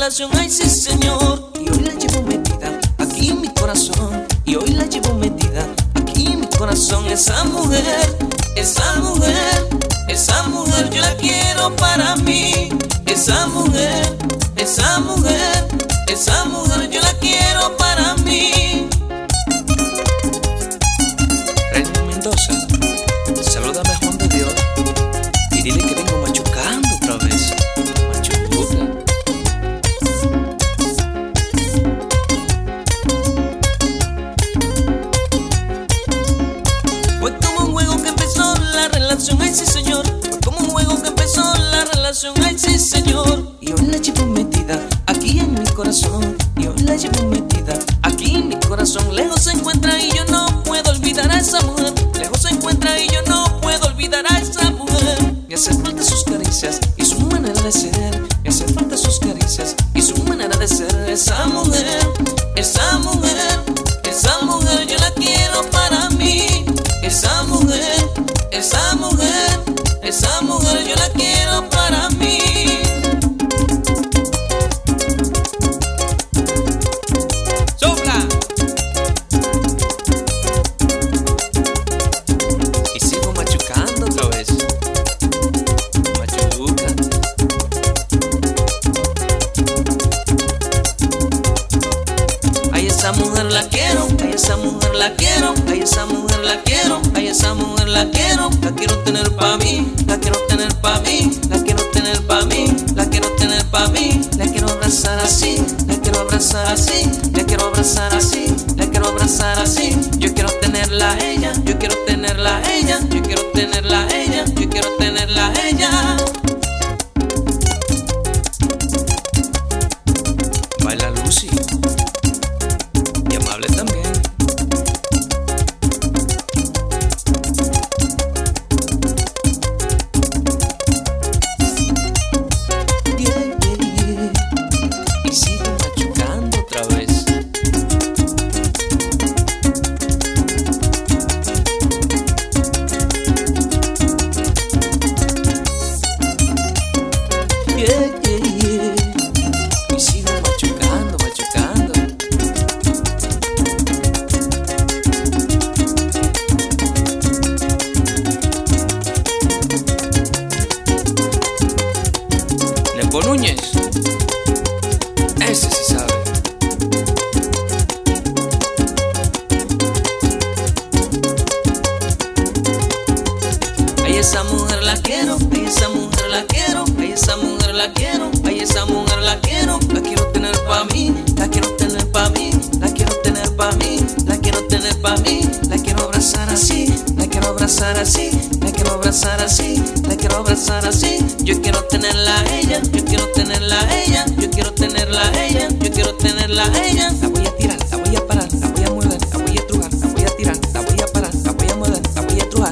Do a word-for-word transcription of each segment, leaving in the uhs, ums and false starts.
relación, ay sí señor. Y hoy la llevo metida aquí en mi corazón. Y hoy la llevo metida aquí en mi corazón. Esa mujer, esa mujer, esa mujer yo la quiero para mí. Esa mujer, esa mujer, esa mujer yo la quiero para mí. René Mendoza, salúdame a Juan de Dios y dile que vengo machucando otra vez. Machuca. Fue como un juego que empezó la relación, ay sí señor. Fue como un juego que empezó la relación, ay sí señor. Y hoy la llevo metida aquí en mi corazón. Y hoy la llevo metida aquí en mi corazón. Lejos se encuentra y yo no puedo olvidar a esa mujer. Lejos se encuentra y yo no puedo olvidar a esa mujer. Me hace falta sus caricias y su manera de ser. Me hace falta sus caricias y su manera de ser. Esa mujer, esa mujer, esa mujer yo la quiero para mí. Esa mujer, esa mujer, esa mujer yo la quiero para mí. ¡Sopla! Y sigo machucando otra vez. Machuca. Ay, esa mujer la quiero, ay, esa mujer la quiero, ay, esa mujer la quiero, ay, esa mujer la quiero, la quiero tener pa' mí, la quiero tener pa' mí, la quiero tener pa' mí, la quiero tener pa' mí, la quiero abrazar así, la quiero abrazar así, la quiero abrazar así, la quiero abrazar así. Yo quiero tenerla a ella, yo quiero tenerla a ella, yo quiero tenerla a ella, yo quiero tenerla a ella. Baila Lucy, y amable también. Y sigo machucando otra vez. Yeah, yeah, yeah. Y sigo machucando, machucando. Nepo Núñez, ese sí sabe. Ay, esa mujer la quiero, ay, esa mujer la quiero, ay, esa mujer la quiero, ay, esa mujer la quiero, la quiero tener pa' mí, la quiero tener pa' mí, la quiero tener pa' mí, la quiero tener pa' mí, la quiero abrazar así, la quiero abrazar así, la quiero abrazar así, la quiero abrazar así. Yo quiero tenerla a ella, yo quiero tenerla a ella, yo quiero tenerla a ella, yo quiero tenerla a ella. La voy a tirar, la voy a parar, la voy a mover, la voy a estrujar, la voy a tirar, la voy a parar, la voy a mover, la voy a estrujar.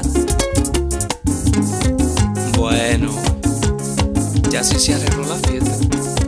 Bueno, ya sí se arregló la fiesta.